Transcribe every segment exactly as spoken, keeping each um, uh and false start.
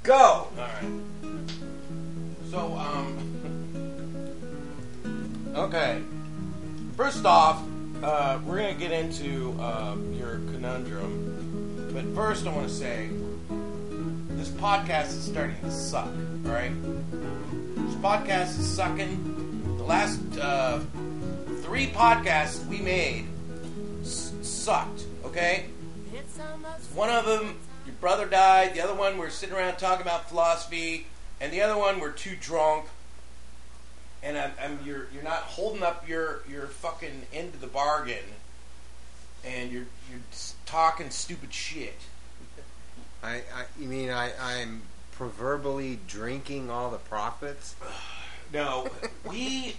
go. All right. So, um, okay. First off, uh, we're gonna get into uh, your conundrum, but first I want to say this podcast is starting to suck. All right, this podcast is sucking. The last uh, three podcasts we made s- sucked. Okay, one of them, your brother died. The other one, we're sitting around talking about philosophy, and the other one, we're too drunk. And I'm, I'm, you're you're not holding up your, your fucking end of the bargain, and you're you're talking stupid shit. I, I you mean I I'm proverbially drinking all the profits? No, we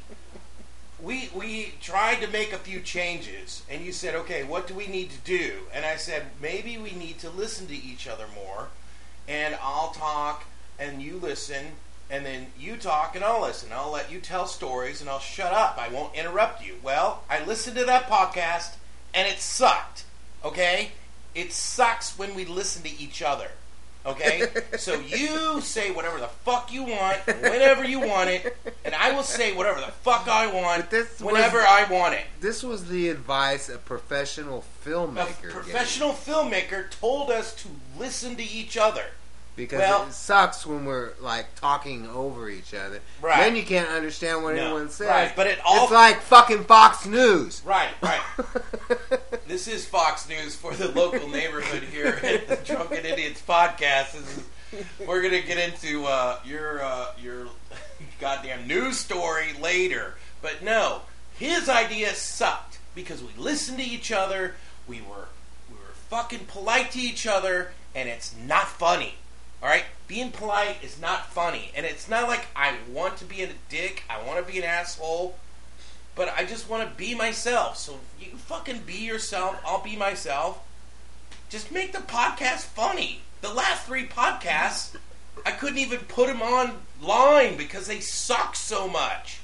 we we tried to make a few changes, and you said, okay, what do we need to do? And I said, maybe we need to listen to each other more, and I'll talk and you listen. And then you talk and I'll listen. I'll let you tell stories and I'll shut up. I won't interrupt you. Well, I listened to that podcast and it sucked. Okay? It sucks when we listen to each other. Okay? So you say whatever the fuck you want, whenever you want it, and I will say whatever the fuck I want, whenever was, I want it. This was the advice a professional filmmaker A professional gave. filmmaker told us to listen to each other. Because well, it sucks when we're like talking over each other. Right. Then you can't understand what no, anyone says. Right, but it all it's like fucking Fox News. Right, right. This is Fox News for the local neighborhood here at the Drunken Idiots podcast. This is, we're gonna get into uh, your uh, your goddamn news story later. But no, his idea sucked because we listened to each other. We were we were fucking polite to each other, and it's not funny. All right, being polite is not funny, and it's not like I want to be a dick. I want to be an asshole, but I just want to be myself. So you fucking be yourself. I'll be myself. Just make the podcast funny. The last three podcasts, I couldn't even put them online because they suck so much.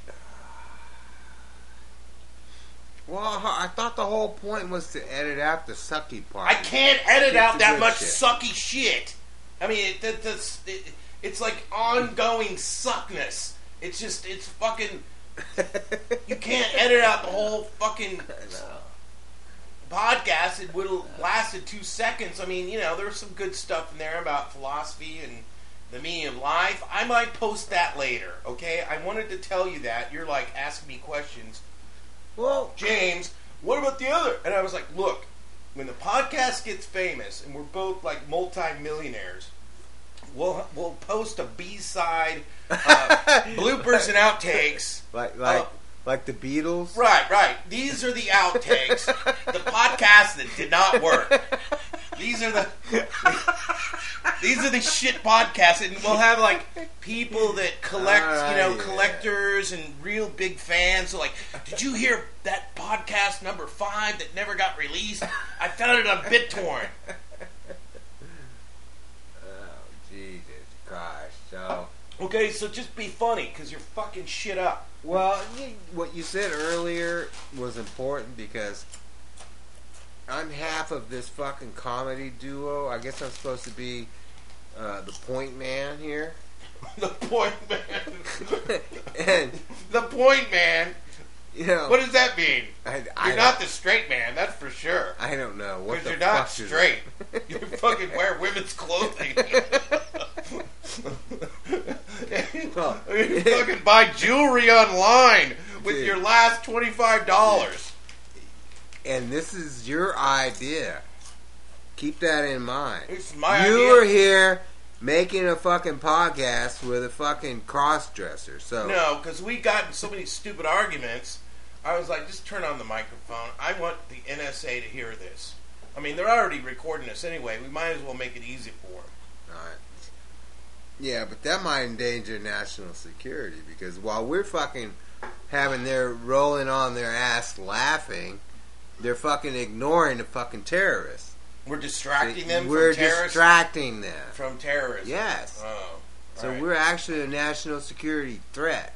Well, I thought the whole point was to edit out the sucky part. I can't edit Get out that much shit. sucky shit. I mean, it, it, it, it's like ongoing suckness. It's just, it's fucking... You can't edit out the whole fucking podcast. It would have lasted two seconds. I mean, you know, there's some good stuff in there about philosophy and the meaning of life. I might post that later, okay? I wanted to tell you that. You're like asking me questions. Well, James, what about the other? And I was like, look, when the podcast gets famous and we're both like multi-millionaires, we'll we'll post a B-side, uh, bloopers and outtakes. Like like uh, like the Beatles? Right, right. These are the outtakes. The podcasts that did not work. These are the these are the shit podcasts, and we'll have like people that collect, right, you know, yeah. collectors and real big fans. So like, did you hear that podcast number five that never got released? I found it on BitTorrent. Oh Jesus Christ! So okay, so just be funny because you're fucking shit up. Well, what you said earlier was important because I'm half of this fucking comedy duo. I guess I'm supposed to be uh, the point man here. The point man. And the point man. You know, what does that mean? I, I you're not the straight man, that's for sure. I don't know. What the you're fuck not straight. You fucking wear women's clothing. Well, you fucking buy jewelry online with dude, your last twenty-five dollars. And this is your idea. Keep that in mind. It's my you idea. were here making a fucking podcast with a fucking cross-dresser. So no, because we got in so many stupid arguments. I was like, just turn on the microphone. I want the N S A to hear this. I mean, they're already recording us anyway. We might as well make it easy for them. All right. Yeah, but that might endanger national security because while we're fucking having their rolling on their ass laughing, they're fucking ignoring the fucking terrorists. We're distracting them we're from terrorists? We're distracting them. From terrorism. Yes. Oh. So right. we're actually a national security threat.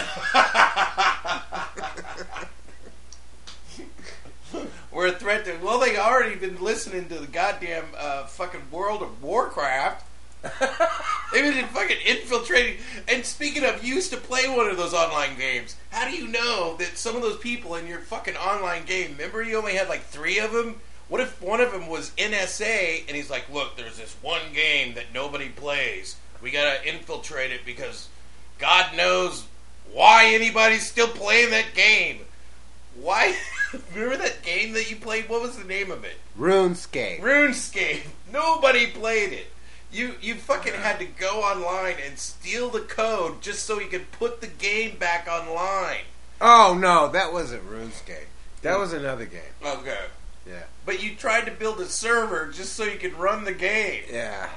We're a threat to... Well, they already been listening to the goddamn uh, fucking World of Warcraft. They've been fucking infiltrating. And speaking of, you used to play one of those online games. How do you know that some of those people in your fucking online game, remember you only had like three of them? What if one of them was N S A and he's like, look, there's this one game that nobody plays. We gotta infiltrate it because God knows why anybody's still playing that game. Why? Remember that game that you played? What was the name of it? RuneScape. RuneScape. Nobody played it. You you fucking had to go online and steal the code just so you could put the game back online. Oh, no, that wasn't RuneScape. That was another game. Okay. Yeah. But you tried to build a server just so you could run the game. Yeah.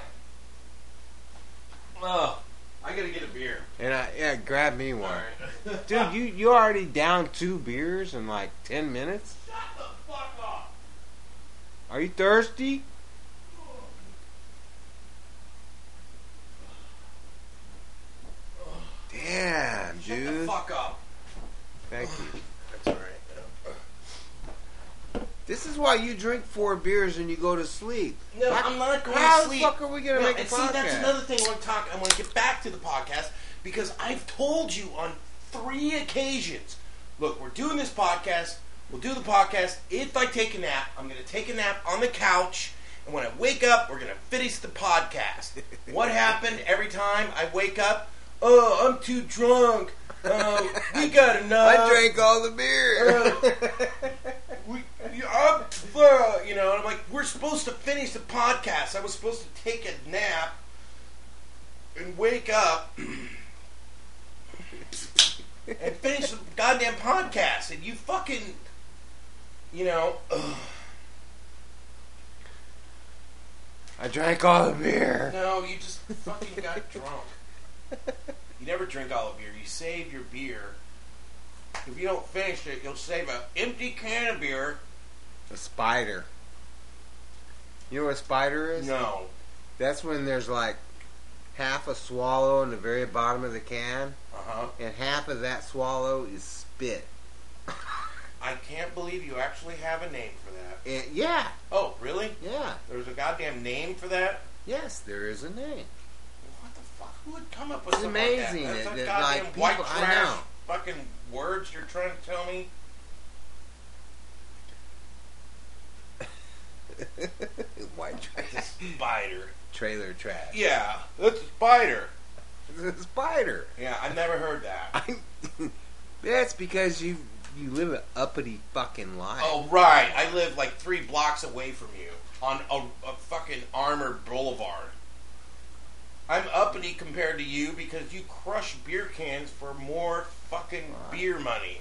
Oh, I gotta get a beer. And I, yeah, grab me one. Right. Dude, you, you already down two beers in like ten minutes? Shut the fuck up. Are you thirsty? Damn, Shut dude. the fuck up. Thank you. That's alright. This is why you drink four beers and you go to sleep. No, How- I'm not going How to sleep. the fuck are we going to No, make a and podcast? see, that's another thing I want to talk. I want to get back to the podcast because I've told you on three occasions. Look, we're doing this podcast. We'll do the podcast. If I take a nap, I'm going to take a nap on the couch. And when I wake up, we're going to finish the podcast. What happened every time I wake up? Oh, I'm too drunk. Uh, we got enough. I drank all the beer. Uh, we, I'm, uh, you know, and I'm like, we're supposed to finish the podcast. I was supposed to take a nap and wake up and finish the goddamn podcast. And you fucking, you know. Ugh. I drank all the beer. No, you just fucking got drunk. You never drink all the beer. You save your beer. If you don't finish it, you'll save an empty can of beer. A spider. You know what a spider is? No. That's when there's like half a swallow in the very bottom of the can, Uh-huh. and half of that swallow is spit. I can't believe you actually have a name for that. And, yeah, Oh, really? yeah, There's a goddamn name for that? yes, there is a name. What the fuck? Who would come up with It's something amazing like that? that- That's a that, goddamn like, white people- I trash know. fucking words you're trying to tell me? White trash. Spider. Trailer trash. Yeah, that's a spider. It's a spider. Yeah, I've never heard that. I, that's because you you live an uppity fucking life. Oh, right. I live like three blocks away from you on a, a fucking armored boulevard. I'm uppity compared to you because you crush beer cans for more fucking beer money.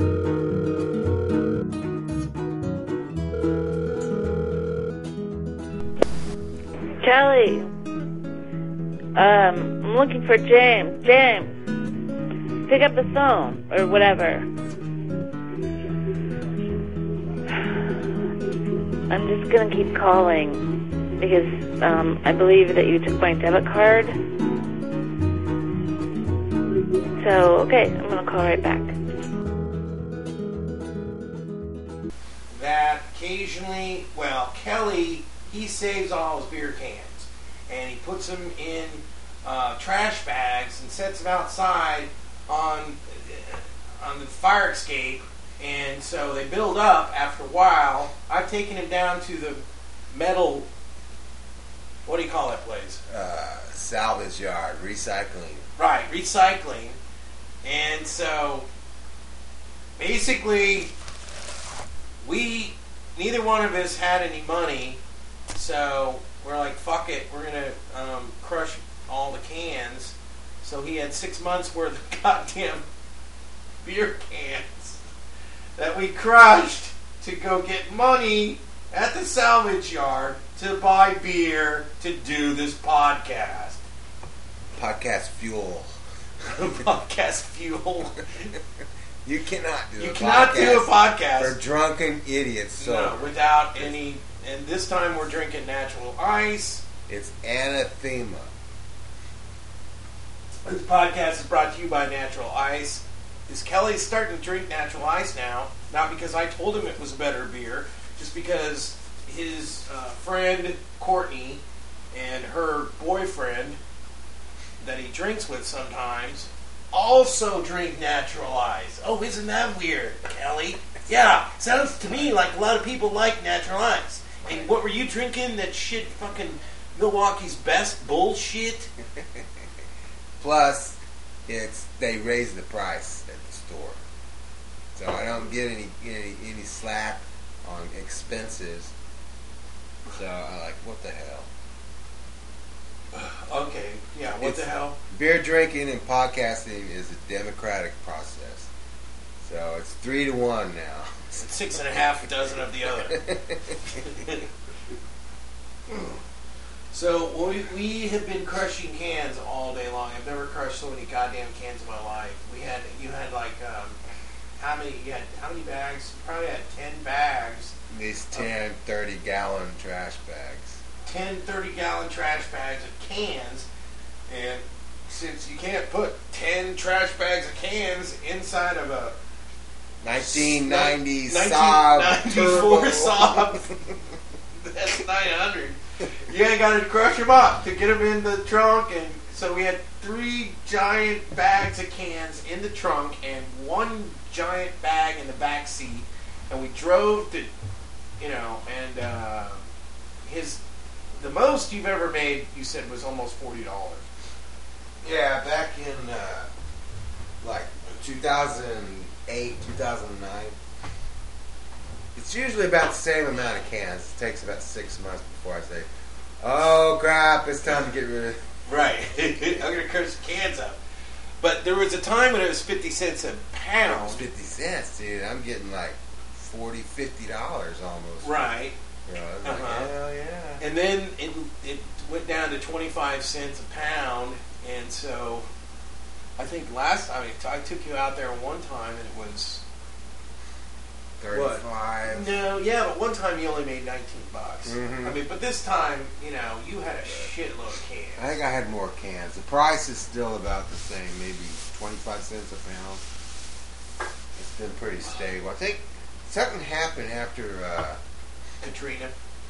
Kelly, um, I'm looking for James. James, pick up the phone or whatever. I'm just gonna keep calling because um, I believe that you took my debit card. So, okay, I'm gonna call right back. That occasionally, well, Kelly, he saves all his beer cans and he puts them in uh, trash bags and sets them outside on on the fire escape, and so they build up after a while. I've taken him down to the metal, what do you call that place? Uh, salvage yard, recycling. Right, recycling. And so basically we, neither one of us had any money, so we're like, fuck it, we're going to um, crush all the cans. So he had six months worth of goddamn beer cans that we crushed to go get money at the salvage yard to buy beer to do this podcast. Podcast fuel. Podcast fuel. You cannot do You a cannot podcast do a podcast for drunken idiots. So no, without any. And this time we're drinking natural ice. it's anathema. This podcast is brought to you by Natural Ice. Is Kelly's starting to drink natural ice now? Not because I told him it was better beer, just because his uh, friend Courtney and her boyfriend that he drinks with sometimes also drink Natural Ice. Oh, isn't that weird, Kelly? Yeah, sounds to me like a lot of people like Natural Ice. And what were you drinking? That shit fucking Milwaukee's Best bullshit? Plus, it's they raise the price at the store, so I don't get any any, any slack on expenses. So I like, what the hell? Okay, yeah, what It's- the hell? Beer drinking and podcasting is a democratic process. So it's three to one now. Six and a half dozen of the other. So we, we have been crushing cans all day long. I've never crushed so many goddamn cans in my life. We had you had like um, how many you had how many bags? You probably had ten bags. These ten, thirty gallon trash bags. ten, thirty gallon trash bags of cans, and since you can't put ten trash bags of cans inside of a nineteen ninety Saab nineteen ninety-four Turbo. Saab, that's nine hundred. You ain't got to crush them up to get them in the trunk, and so we had three giant bags of cans in the trunk and one giant bag in the back seat, and we drove to, you know, and uh, his the most you've ever made, you said, was almost forty dollars. Yeah, back in uh, like two thousand eight, two thousand nine. It's usually about the same amount of cans. It takes about six months before I say, oh crap, it's time to get rid of it. Right. I'm going to curse the cans up. But there was a time when it was fifty cents a It pound. was fifty cents, dude. I'm getting like forty, fifty dollars almost. Right. You know, I was Uh-huh. like, hell yeah. And then it, it went down to twenty-five cents a pound. And so I think last time I took you out there one time and it was... thirty-five. No, yeah, but one time you only made nineteen bucks. Mhm. I mean, but this time, you know, you had a shitload of cans. I think I had more cans. The price is still about the same, maybe twenty-five cents a pound. It's been pretty stable. I think something happened after, uh, Katrina.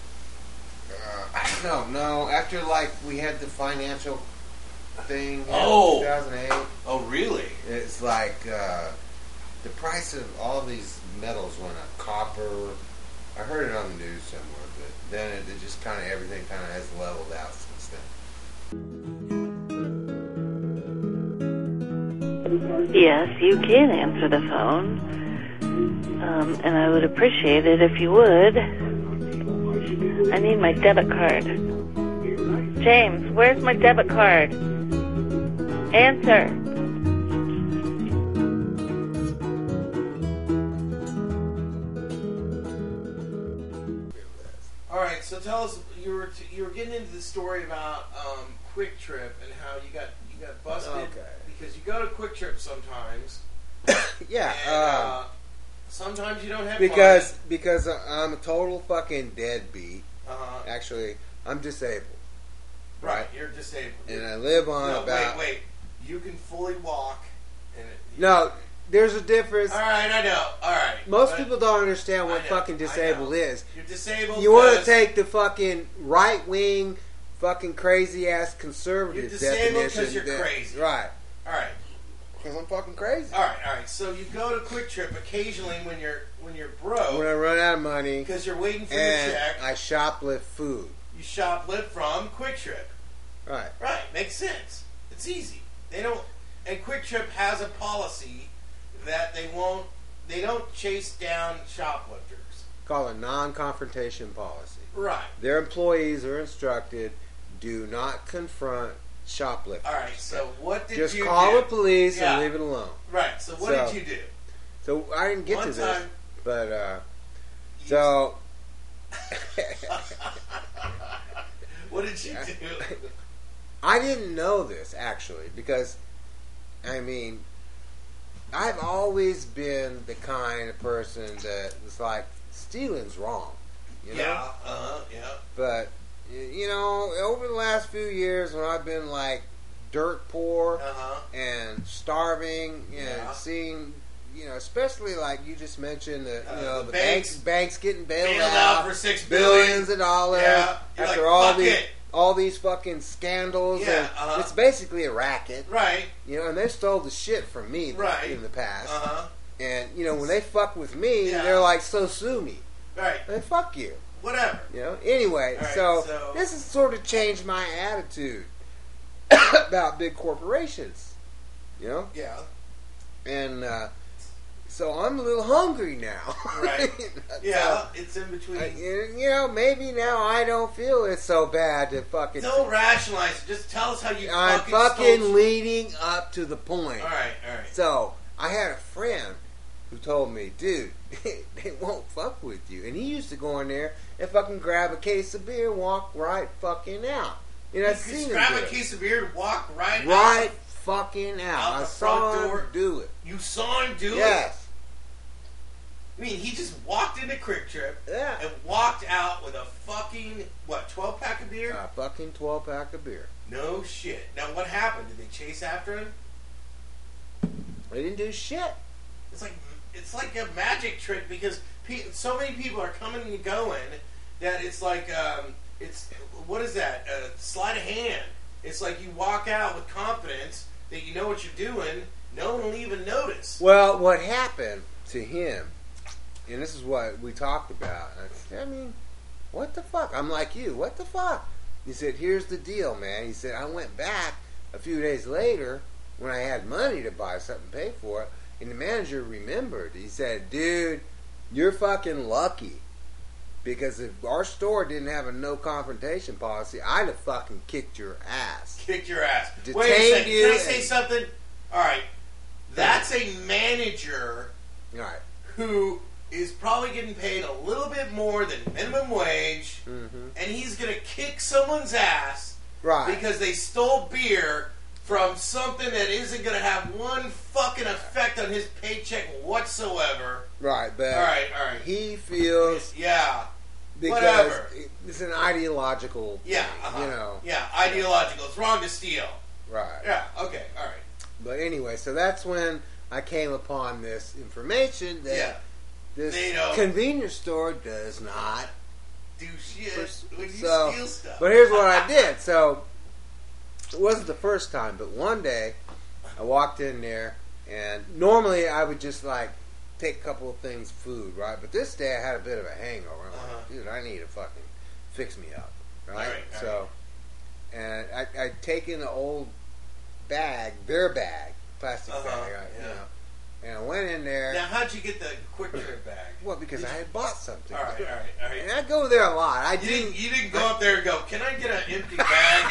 uh, I don't know, no, after like we had the financial thing in Oh. two thousand eight. Oh, really? It's like uh, the price of all these metals went up. Copper, I heard it on the news somewhere, but then it, it just kind of, everything kind of has leveled out since then. Yes, you can answer the phone. Um, and I would appreciate it if you would. I need my debit card. James, where's my debit card? Answer. All right, so tell us, you were t- you were getting into the story about um, Quick Trip and how you got you got busted Okay. because you go to Quick Trip sometimes. Yeah, And, um, uh, sometimes you don't have because because I'm a total fucking deadbeat. money. Uh-huh. Actually, I'm disabled, Right, right? you're disabled. And I live on no, about. wait, wait. You can fully walk. And it, you- No, there's a difference. All right, I know. All right. Most but people don't understand what I know, fucking I disabled know. is. You're disabled. You want to because take the fucking right wing, fucking crazy ass conservative You're disabled 'cause definition. you're that- crazy. right? All right. Because I'm fucking crazy. All right, all right. So you go to Quick Trip occasionally when you're when you're broke When I run out of money because you're waiting for your and check. I shoplift food. You shoplift from Quick Trip. Right. Right, makes sense. It's easy. They don't, and Quick Trip has a policy that they won't, they don't chase down shoplifters. Call it non-confrontation policy. Right. Their employees are instructed, do not confront shoplifters. All right. So what did Just you call do? the police Yeah. and leave it alone. Right. So what So- did you do? So I didn't get One to this, time- but uh, You- so What did you do? I didn't know this actually because, I mean, I've always been the kind of person that was like, stealing's wrong, you know? Yeah. Uh huh. Yeah. But, y- you know, over the last few years when I've been like dirt poor Uh huh. and starving and Yeah. seeing, you know, especially like you just mentioned, the, Uh, you know, the the, banks- banks, banks getting bailed, Bailed out, out for six billions billion. of dollars Yeah. You're after like, all fuck these it. all these fucking scandals. Yeah, and uh-huh. It's basically a racket. Right. You know, and they stole the shit from me right. in the past. Uh-huh. And, you know, when they fuck with me, yeah. they're like, so sue me. Right. And fuck you. Whatever. You know, anyway, right, so, so this has sort of changed my attitude about big corporations. You know? Yeah. And, uh, so I'm a little hungry now. Right. Yeah, so, it's in between. I, you know, maybe now I don't feel it's so bad to fucking... Don't rationalize it. Just tell us how you I'm fucking fucking stole... leading up to the point. Alright, alright. So, I had a friend who told me, dude, they won't fuck with you. And he used to go in there and fucking grab a case of beer and walk right fucking out. You know, You I've could seen grab him do a it. case of beer and walk right Right out. fucking out. out I the saw front him door. do it. You saw him do it? Yes. I mean, he just walked into Quick Trip Yeah. and walked out with a fucking, what, twelve pack of beer? A fucking twelve pack of beer. No shit. Now, what happened? Did they chase after him? They didn't do shit. It's like it's like a magic trick because pe- so many people are coming and going that it's like um, it's what is that? Uh, sleight of hand. It's like you walk out with confidence that you know what you're doing. No one will even notice. Well, what happened to him, and this is what we talked about. I, I mean, what the fuck? I'm like you. What the fuck? He said, here's the deal, man. He said, I went back a few days later when I had money to buy something, pay for it, and the manager remembered. He said, dude, you're fucking lucky. Because if our store didn't have a no confrontation policy, I'd have fucking kicked your ass. Kicked your ass. Detained Wait a second. you Can I say and- something? All right. That's a manager All right. who is probably getting paid a little bit more than minimum wage, Mm-hmm. and he's going to kick someone's ass Right. because they stole beer from something that isn't going to have one fucking effect on his paycheck whatsoever. Right, but All right, all right. he feels Yeah. because Whatever. it's an ideological Yeah. thing, Uh-huh. you know. Yeah, ideological. It's wrong to steal. Right. Yeah, okay, all right. But anyway, so that's when I came upon this information that Yeah. this They don't- convenience store does not. Do shit Pers- when you so, steal stuff. But here's what I did. So it wasn't the first time, but one day I walked in there, and normally I would just like take a couple of things, food, right? But this day I had a bit of a hangover. I'm Uh-huh. like, dude, I need to fucking fix me up, right? All right, all so, and I, I'd taken an old bag, beer bag, plastic Uh-huh, bag, I- yeah. you know, and I went in there. Now, how'd you get the Quick Trip bag? Well, because I had bought something. All right, all right, all right. And I go there a lot. I You didn't. didn't, you didn't go up there and go, can I get an empty bag?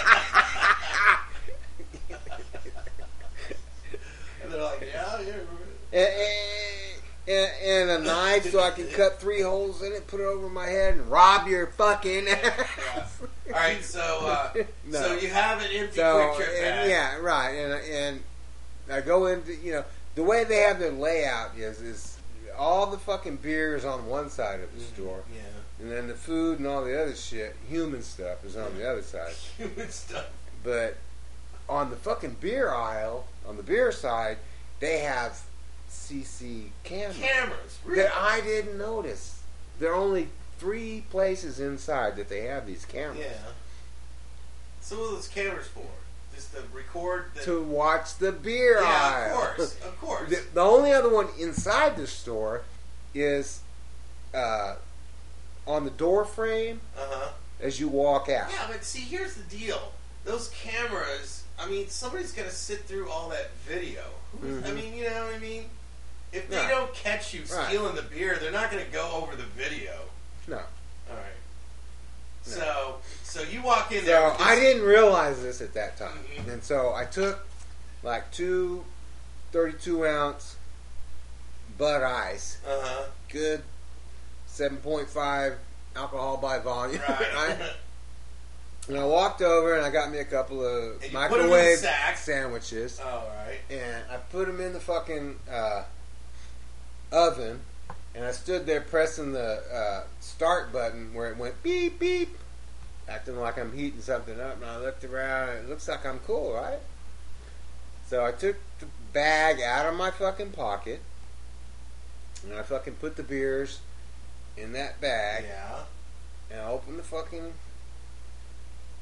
And they're like, yeah, yeah. and, and, and a knife so I can cut three holes in it, put it over my head, and rob your fucking ass. All right, so uh, No. so you have an empty So, Quick Trip and, bag. yeah, right. And and I go into, you know, the way they have their layout is is all the fucking beer is on one side of the store, Yeah. and then the food and all the other shit, human stuff, is on the other side. Human stuff. But on the fucking beer aisle, on the beer side, they have C C cameras Cameras. Really? that I didn't notice. There are only three places inside that they have these cameras. Yeah. So what are those cameras for? Just to record the... To watch the beer yeah, aisle. of course, of course. The, the only other one inside the store is uh, on the door frame Uh-huh. as you walk out. Yeah, but see, here's the deal. Those cameras, I mean, somebody's going to sit through all that video. Who's- I Mhm. mean, you know what I mean? If they Right. don't catch you Right. stealing the beer, they're not going to go over the video. No. All right. No. So, so you walk in there. So with this- I didn't realize this at that time. Mhm. And so I took like two thirty-two ounce Bud Ice, Uh-huh. good seven point five alcohol by volume. Right. right? And I walked over and I got me a couple of And you put 'em in the microwave sack. sandwiches. All right. And I put them in the fucking uh, oven, and I stood there pressing the uh, start button where it went beep beep, acting like I'm heating something up. And I looked around, and it looks like I'm cool, right? So I took the bag out of my fucking pocket, and I fucking put the beers in that bag, Yeah. and I opened the fucking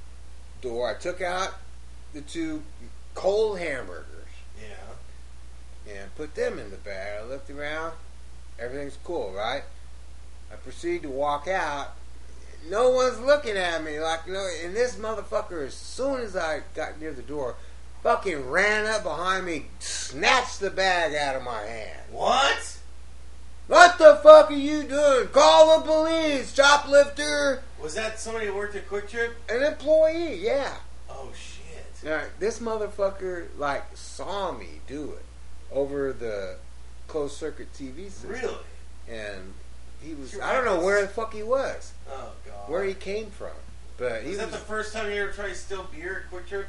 door. I took out the two cold hamburgers. Yeah. And put them in the bag. I looked around. Everything's cool, right? I proceed to walk out. No one's looking at me. Like, you know, and this motherfucker, as soon as I got near the door, fucking ran up behind me, snatched the bag out of my hand. What? What the fuck are you doing? Call the police, shoplifter. Was that somebody who worked at Quick Trip? An employee, yeah. Oh, shit. Now, this motherfucker, like, saw me do it over the closed circuit T V system. Really? And he was, Your I don't know ass. where the fuck he was. Oh, God. Where he came from. But he was that was, the first time you ever tried to steal beer at Quick Trip?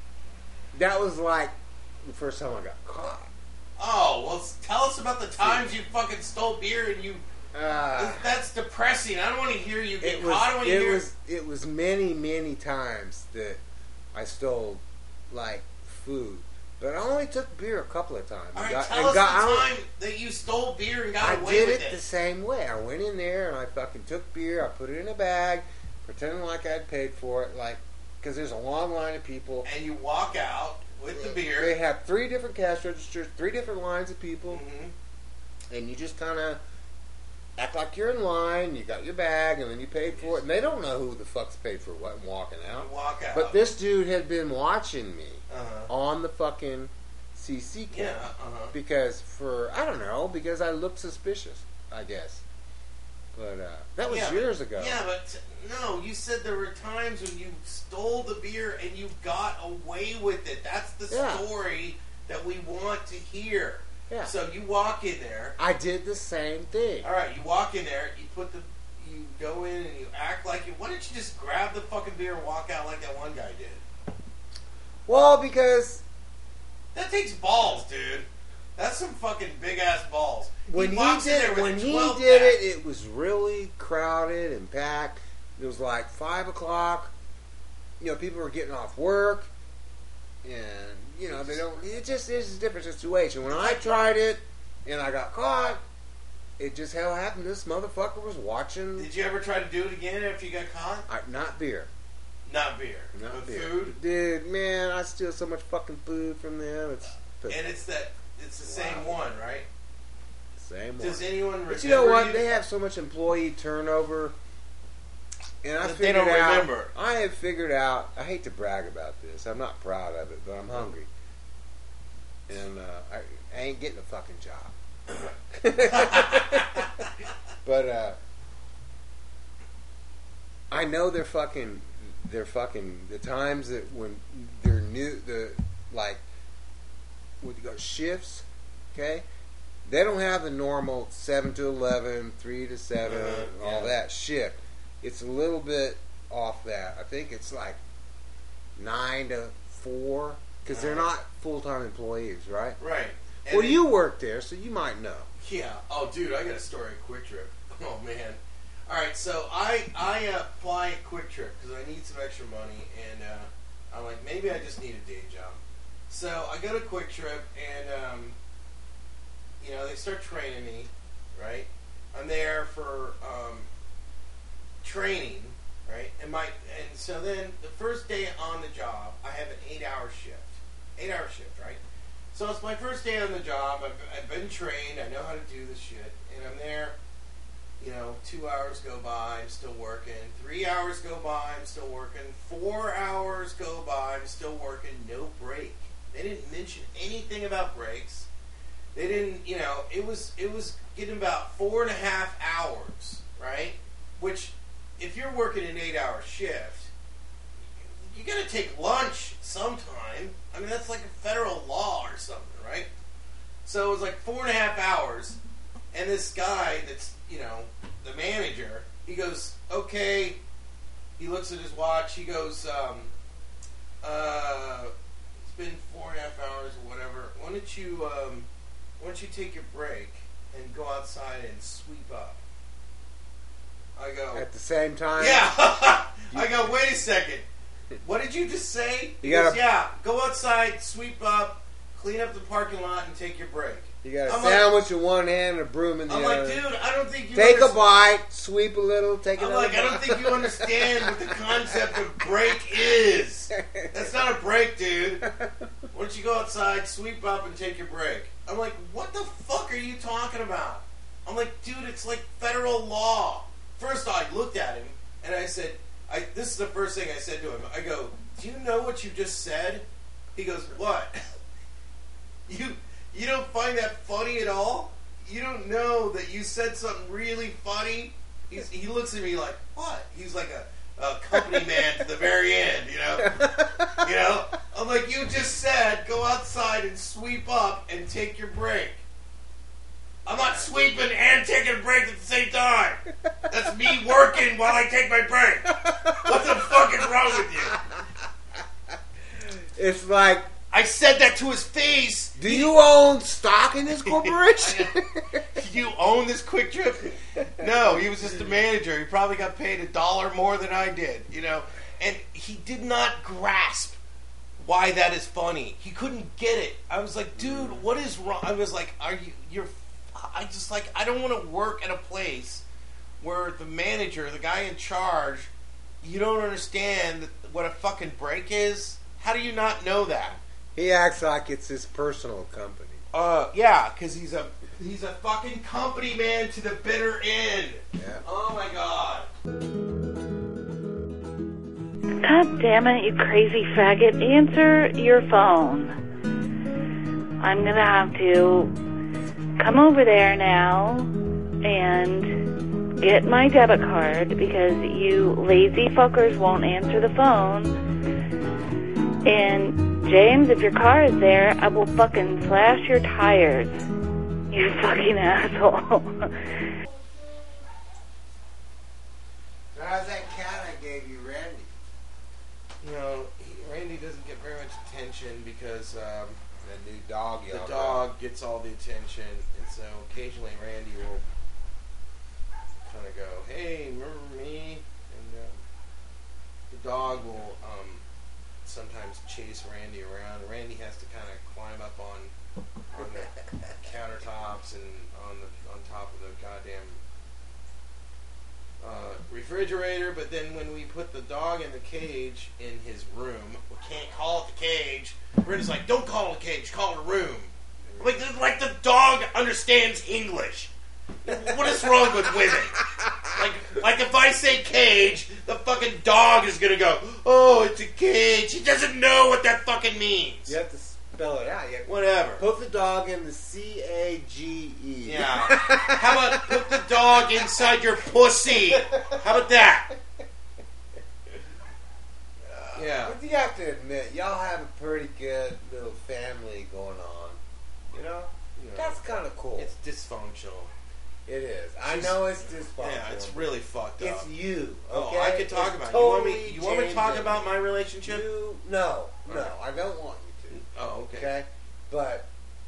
that was like the first time I got caught. Oh, well, tell us about the times you fucking stole beer and you... Uh, That's depressing. I don't want to hear you get it was, caught. I don't want to it hear... was, it was many, many times that I stole, like, food. But I only took beer a couple of times. All right, got, tell us got, the I, time that you stole beer and got I away did with it, it. the same way. I went in there and I fucking took beer. I put it in a bag, pretending like I'd paid for it, like, because there's a long line of people. And you walk out with the beer. They have three different cash registers, three different lines of people, Mm-hmm. and you just kind of act like you're in line. You got your bag, and then you paid for it, and they don't know who the fuck's paid for what and walking out. You walk out. But this dude had been watching me Uh-huh. on the fucking C C cam. Yeah, uh-huh. Because for, I don't know, because I looked suspicious, I guess. But uh, that was Yeah, years but, ago. Yeah, but no, you said there were times when you stole the beer and you got away with it. That's the Yeah. story that we want to hear. Yeah. So you walk in there. I did the same thing. All right, you walk in there. You put the, you go in and you act like you. Why didn't you just grab the fucking beer and walk out like that one guy did? Well, because That takes balls, dude. That's some fucking big ass balls. when he, walks in did there with when a he twelve did pack. it, it was really crowded and packed. It was like five o'clock. You know, people were getting off work, and you know they don't. It just is a different situation. When I tried it and I got caught, it just hell happened. This motherfucker was watching. Did you ever try to do it again after you got caught? I, not beer. Not beer. Not but beer. food. Dude, man, I steal so much fucking food from them. It's And it's that. It's the same Wow. one, right? the same one. Does anyone remember? But you know what? you? They have so much employee turnover. And I That they figured don't out, remember. I have figured out. I hate to brag about this. I'm not proud of it, but I'm hungry, and uh, I, I ain't getting a fucking job. But uh, I know they're fucking. They're fucking. The times that when they're new, the like, what you got shifts, okay? They don't have the normal seven to eleven, three to seven, Uh-huh, all yeah. that shift. It's a little bit off that. I think it's like nine to four because they're Uh-huh. not full time employees, right? Right. And Well, it- you work there, so you might know. Yeah. Oh, dude, I got a story at Quick Trip. Oh man. All right, so I I uh, apply at Quick Trip because I need some extra money, and uh, I'm like, maybe I just need a day job. So I go to Quick Trip, and um, you know they start training me, right? I'm there for um, training, right? And my and so then the first day on the job, I have an eight-hour shift, eight-hour shift, right? So it's my first day on the job. I've, I've been trained. I know how to do this shit, and I'm there. You know, two hours go by, I'm still working. Three hours go by, I'm still working. Four hours go by, I'm still working. No break. They didn't mention anything about breaks. They didn't, you know, it was it was getting about four and a half hours, right? Which, if you're working an eight-hour shift, you gotta take lunch sometime. I mean, that's like a federal law or something, right? So it was like four and a half hours, and this guy that's, you know, the manager, he goes, okay, he looks at his watch, he goes, um, uh, it's been four and a half hours or whatever, why don't you, um, why don't you take your break and go outside and sweep up? I go, At the same time, yeah. I go, wait a second. What did you just say? He You goes, gotta- yeah, go outside, sweep up, clean up the parking lot, and take your break. You got a I'm sandwich in one hand and a broom in the I'm other. like, dude, I don't think you Take understand. a bite, sweep a little, take I'm another like, I don't bite. think you understand what the concept of break is. That's not a break, dude. Why don't you go outside, sweep up, and take your break? I'm like, what the fuck are you talking about? I'm like, dude, it's like federal law. First, I looked at him, and I said, I, this is the first thing I said to him. I go, do you know what you just said? He goes, what? you you don't find that funny at all? You don't know that you said something really funny? He's, he looks at me like, what? He's like a, a company man to the very end, you know? You know? I'm like, you just said, go outside and sweep up and take your break. I'm not sweeping and taking a break at the same time. That's me working while I take my break. What the fuck is wrong with you? It's like, I said that to his face. do you own stock in this corporation? Do you own this Quick Trip? No, he was just a manager. He probably got paid a dollar more than I did, you know. And he did not grasp why that is funny. He couldn't get it. I was like, dude, what is wrong? I was like, are you? You're. I just like. I don't want to work at a place where the manager, the guy in charge, you don't understand what a fucking break is. How do you not know that? He acts like it's his personal company. Uh, yeah, because he's a he's a fucking company man to the bitter end. Yeah. Oh my god. God damn it, you crazy faggot. Answer your phone. I'm gonna have to come over there now and get my debit card because you lazy fuckers won't answer the phone. And James, if your car is there, I will fucking slash your tires. You fucking asshole. How's that cat I gave you, Randy? You know, he, Randy doesn't get very much attention because um, The new dog, the y'all. dog gets all the attention, and so occasionally Randy will kind of go, "Hey, remember me?" And um, the dog will um, sometimes chase Randy around. Randy has to kind of climb up on on the countertops and on the on top of the goddamn uh, refrigerator. But then when we put the dog in the cage in his room, we can't call it the cage. Brenda's like, "Don't call it a cage, call it a room." Like, like the dog understands English. What is wrong with women? Like, like if I say cage, the fucking dog is gonna go, "Oh, it's a cage." He doesn't know what that fucking means. You have to spell it out. You have to Whatever. put the dog in the C A G E. Yeah. How about put the dog inside your pussy? How about that? Yeah. But you have to admit, y'all have a pretty good little family going on. You know? You know, That's kind of cool. It's dysfunctional. It is. I She's- know it's dysfunctional. Yeah, it's really fucked up. It's you. Oh, Okay? I could talk It's about it. totally You want me? You want me to talk changing. about my relationship? You, no, no, Alright. I don't want you to. Oh, okay. Okay, but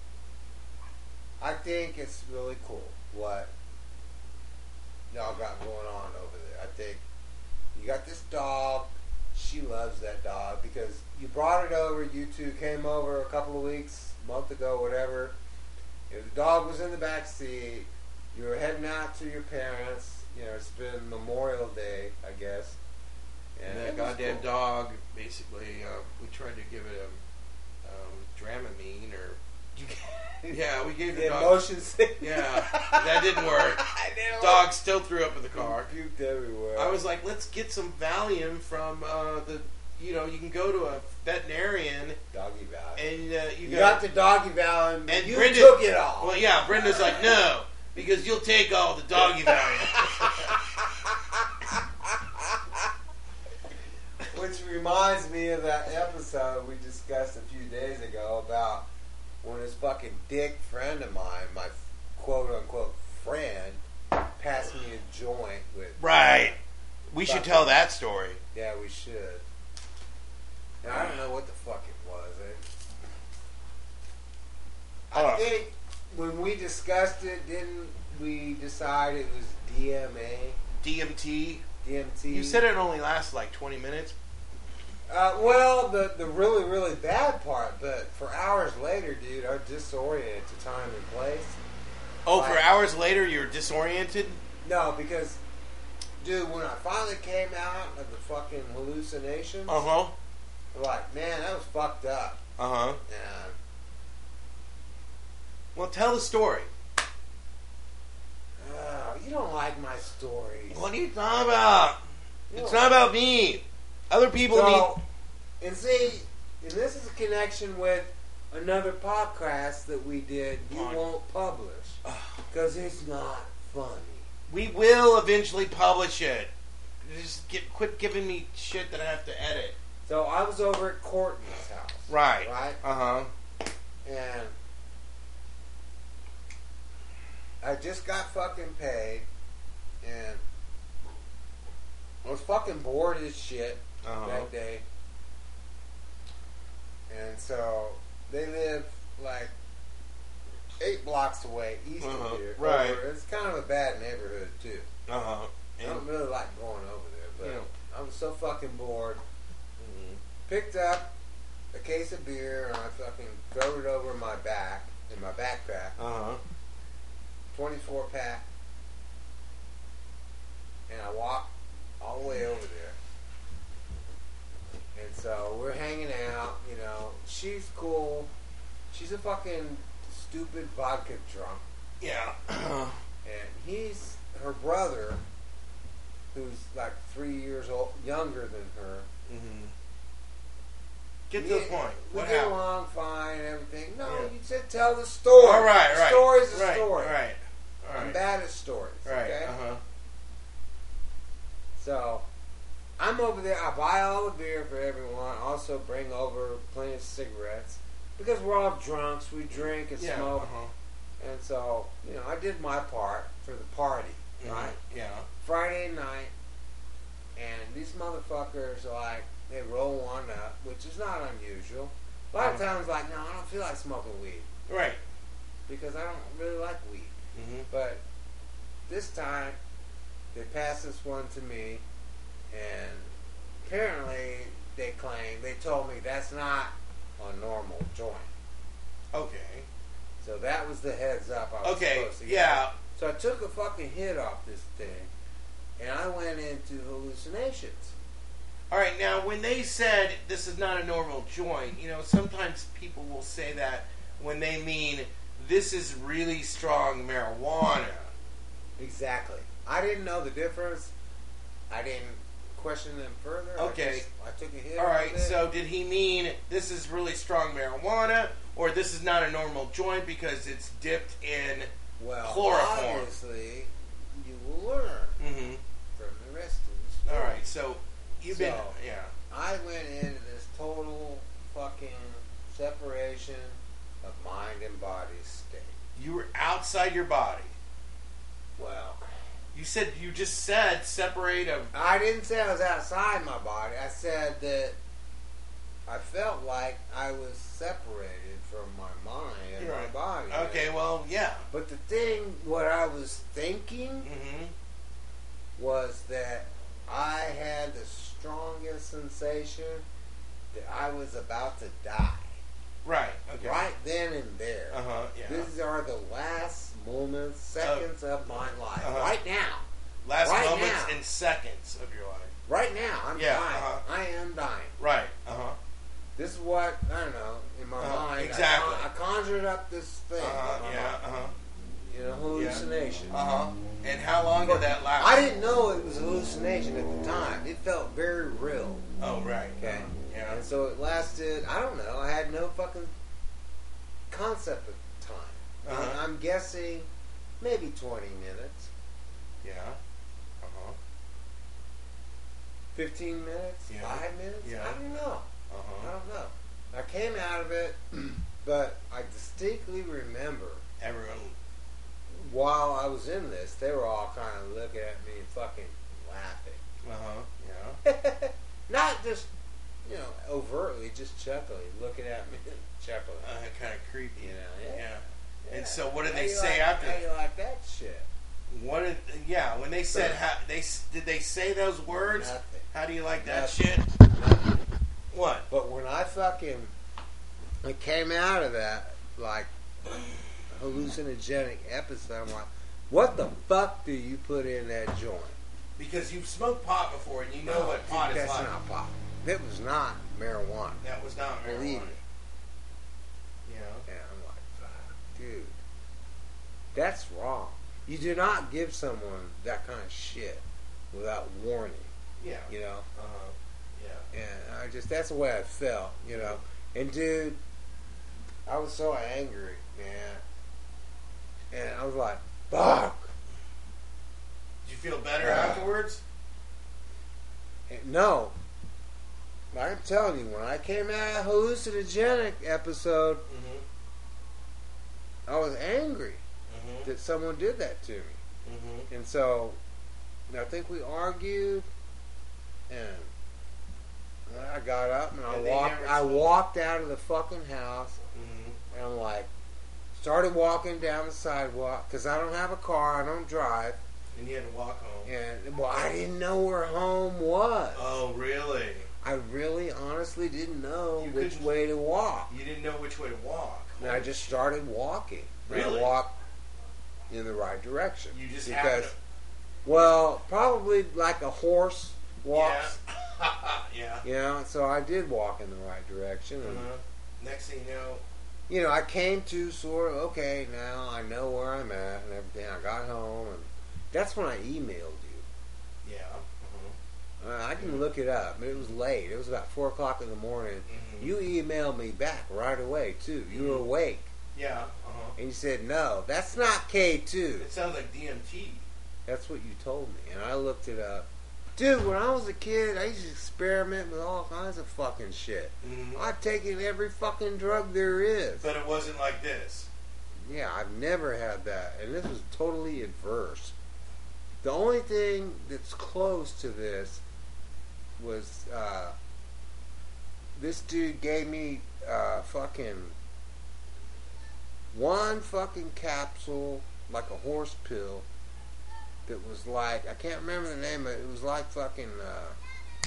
I think it's really cool what y'all got going on over there. I think you got this dog. She loves that dog because you brought it over. You two came over a couple of weeks, a month ago, whatever. And the dog was in the back seat. You were heading out to your parents. You know, it's been Memorial Day, I guess. And it that was goddamn cool. dog, basically, uh, we tried to give it a um, Dramamine or yeah, we gave the, The dog. motion sickness. Yeah, that didn't work. I didn't Dog still threw up in the car. Puked everywhere. I was like, let's get some Valium from uh, the. You know, you can go to a veterinarian Doggy Valley. and uh, you, You got the doggy Valley, and you Brenda took it all. Well, yeah, Brenda's like, no, because you'll take all the doggy Valium. Which reminds me of that episode we discussed a few days ago about when this fucking dick friend of mine, my quote-unquote friend, passed me a joint with... Right. We should tell that story. Yeah, we should. Now, I don't know what the fuck it was. I, I Uh. think when we discussed it, didn't we decide it was D M A? D M T. D M T? You said it only lasted like twenty minutes. Uh, well, the the really, really bad part, but for hours later, dude, our disoriented to time and place. Oh, like, for hours later, you're disoriented? No, because, dude, when I finally came out of the fucking hallucinations, Uh-huh. like, man, that was fucked up. Uh-huh. And, Well, tell the story. uh, you don't like my stories. What are you talking about? You It's don't- not about me. Other people So, need... and see, and this is a connection with another podcast that we did. You Pod- won't publish because it's not funny. We will eventually publish it. Just get, quit giving me shit that I have to edit. So I was over at Courtney's house, Right. right, Uh-huh. and I just got fucking paid, and I was fucking bored as shit Uh-huh. that day. And so they live like eight blocks away east Uh-huh, of here. right. Over- It's kind of a bad neighborhood too. Uh-huh. I don't really like going over there, but Yeah. I was so fucking bored. Mhm. Picked up a case of beer and I fucking threw it over my back in my backpack. Uh-huh. twenty-four pack. And I walked all the way over there. And so we're hanging out, you know. She's cool. She's a fucking stupid vodka drunk. Yeah. And he's her brother, who's like three years old, younger than her. Mm-hmm. Get to We- the point. We What get happened? along fine and everything. No, Yeah. you said tell the story. All right, right. Story's a right, story. Right. All I'm right. bad at stories. Right. Okay? Uh-huh. So, I'm over there. I buy all the beer for everyone. Also bring over plenty of cigarettes. Because we're all drunks. We drink and Yeah. smoke. Uh-huh. And so, you know, I did my part for the party. Mhm. Right? Yeah. Friday night. And these motherfuckers are like, they roll one up, which is not unusual. A lot of Mhm. times, like, no, I don't feel like smoking weed. Right. Because I don't really like weed. Mm-hmm. But this time, they passed this one to me, and apparently they claim, they told me that's not a normal joint. Okay. So that was the heads up I was Okay. supposed to get. Yeah. So I took a fucking hit off this thing, and I went into hallucinations. All right. Now, when they said this is not a normal joint, you know, sometimes people will say that when they mean this is really strong marijuana. Exactly. I didn't know the difference. I didn't question them further. Okay. I, just, I took a hit All off right. it. So did he mean this is really strong marijuana, or this is not a normal joint because it's dipped in? Well, chloroform. obviously, you will learn Mm-hmm. from the rest of the story. All right. So you've been. So- Yeah. I went into this total fucking separation of mind and body state. You were outside your body. Well, You said you just said separate of. I didn't say I was outside my body. I said that I felt like I was separated from my mind and my Right. body. Okay. Well, yeah. But the thing, what I was thinking Mm-hmm. was that I had the strongest sensation that I was about to die. Right. Okay. Right then and there. Uh huh. Yeah. These are the last moments, seconds of my life. Uh-huh. Right now. Last right moments now. and seconds of your life. Right now. I'm Yeah, dying. uh-huh. I am dying. Right. Uh huh. This is what, I don't know, in my Uh-huh, mind, exactly. I, con- I conjured up this thing. Uh huh. in my Yeah. mind. Uh huh. You know, hallucination. Uh huh. And how long did that last? I didn't know it was hallucination at the time. It felt very real. Oh right. Okay. Uh-huh. Yeah. And so it lasted, I don't know, I had no fucking concept of time. Uh-huh. I'm guessing maybe twenty minutes. Yeah. Uh huh. fifteen minutes? Yeah. five minutes? Yeah. I don't know. Uh I huh. don't know. I came out of it, but I distinctly remember Everyone. while I was in this, they were all kind of looking at me and fucking laughing. Uh huh. Yeah. Not just, you know, overtly, just chuckling, looking at me and chuckling. Uh, kind of creepy. You know, Yeah. yeah. Yeah. And so, what did How they you say like, after? How you like that shit? What did? Yeah. When they said how they s- did they say those words? Nothing. How do you like that Nothing. shit? Nothing. What? But when I fucking I came out of that, like a hallucinogenic episode. I'm like, what the fuck do you put in that joint? Because you've smoked pot before and you know oh, what pot dude, is that's like. That's not pot. That was not marijuana. That was not marijuana. Believe me. You know? And I'm like, fuck, dude. That's wrong. You do not give someone that kind of shit without warning. Yeah. You know? Uh-huh. Yeah. And I just, that's the way I felt, you know? And dude, I was so angry, man. And I was like, fuck. Did you feel better uh, afterwards? No. I'm telling you, when I came out of hallucinogenic episode, mm-hmm. I was angry mm-hmm. that someone did that to me. Mm-hmm. And so, I think we argued, and I got up and I and walked. I walked out of the fucking house, mm-hmm. and I'm like, started walking down the sidewalk because I don't have a car. I don't drive. And you had to walk home. And well, I didn't know where home was. Oh, really? I really, honestly didn't know you which way to walk. You didn't know which way to walk. And I just started walking. Really? I walked in the right direction. You just because, happened to... well, probably like a horse walks. Yeah. yeah. You know, so I did walk in the right direction. And, uh-huh. Next thing you know... You know, I came to sort of, okay, now I know where I'm at and everything. I got home, and that's when I emailed you. Yeah. Uh-huh. Uh, I can look it up, but it was late. It was about four o'clock in the morning. Mm-hmm. You emailed me back right away, too. You mm-hmm. were awake. Yeah. Uh-huh. And you said, no, that's not K two. It sounds like D M T. That's what you told me, and I looked it up. Dude, when I was a kid, I used to experiment with all kinds of fucking shit. Mm-hmm. I've taken every fucking drug there is. But it wasn't like this. Yeah, I've never had that. And this was totally adverse. The only thing that's close to this was uh, this dude gave me uh, fucking one fucking capsule, like a horse pill, that was like, I can't remember the name of it, it was like fucking, uh,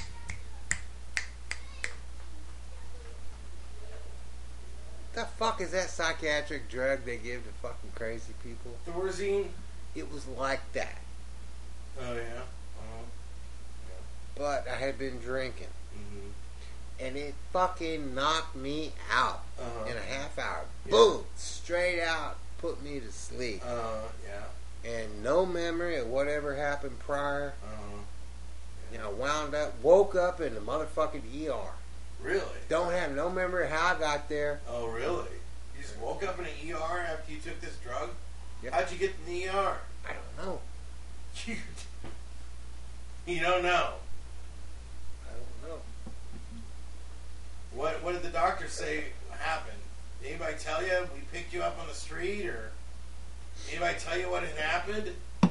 the fuck is that psychiatric drug they give to fucking crazy people? Thorazine? It was like that. Oh, yeah? Uh-huh. Yeah. But I had been drinking. Mm-hmm. And it fucking knocked me out uh-huh. in a half hour. Yeah. Boom! Straight out, put me to sleep. Uh, yeah. And no memory of whatever happened prior. Uh-huh. Yeah. You know, wound up, woke up in the motherfucking E R. Really? Don't have no memory of how I got there. Oh, really? You just woke up in an E R after you took this drug? Yep. How'd you get in the E R? I don't know. You, you don't know? I don't know. What What did the doctor say happened? Did anybody tell you we picked you up on the street, or anybody tell you what had happened?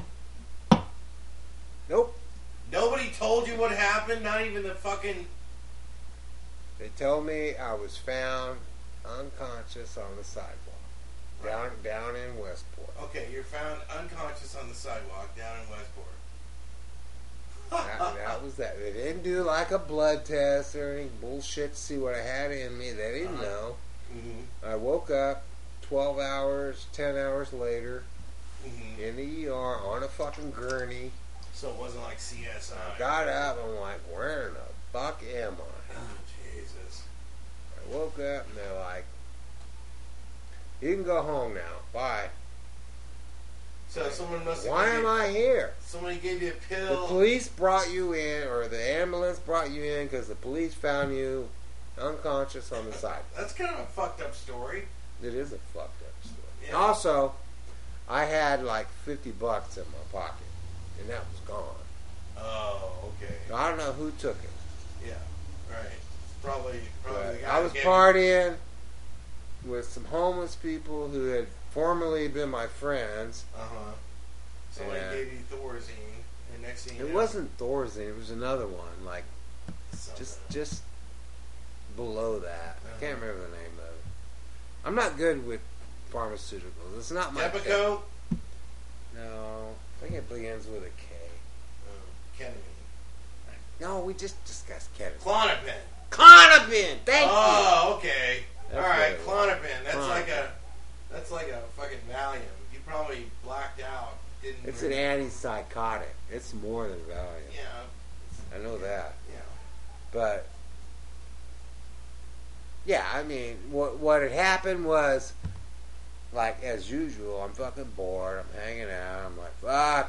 Nope. Nobody told you what happened? Not even the fucking... They told me I was found unconscious on the sidewalk. Down, down in Westport. Okay, you're found unconscious on the sidewalk down in Westport. that, that was that. They didn't do like a blood test or any bullshit to see what I had in me. They didn't uh-huh. know. Mm-hmm. I woke up twelve hours, ten hours later mm-hmm. in the E R on a fucking gurney. So it wasn't like C S I. I got up and I'm like, where in the fuck am I? Oh, Jesus. I woke up and they're like, you can go home now. Bye. So like, someone must have... Why am you, I here? Somebody gave you a pill. The police brought you in, or the ambulance brought you in because the police found you unconscious on the sidewalk. That's kind of a fucked up story. It is a fucked up story. Yeah. Also, I had like fifty bucks in my pocket, and that was gone. Oh, okay. So I don't know who took it. Yeah, right. Probably, probably the guy I was gave partying it. with some homeless people who had formerly been my friends. Uh-huh. Somebody and gave you Thorazine, and next thing you it know... wasn't Thorazine, it was another one, like, Something. just just below that. Uh-huh. I can't remember the name of it. I'm not good with pharmaceuticals. It's not my... Depakote? No. I think it begins with a K. Uh, ketamine. No, we just discussed ketamine. Klonopin. Klonopin! Thank oh, you! Oh, okay. That's All right, Klonopin. That's Klonopin. like a... That's That's like a fucking Valium. You probably blacked out. Didn't It's really... an antipsychotic. It's more than Valium. Yeah. I know that. Yeah. But yeah, I mean, what what had happened was, like as usual, I'm fucking bored. I'm hanging out. I'm like, fuck,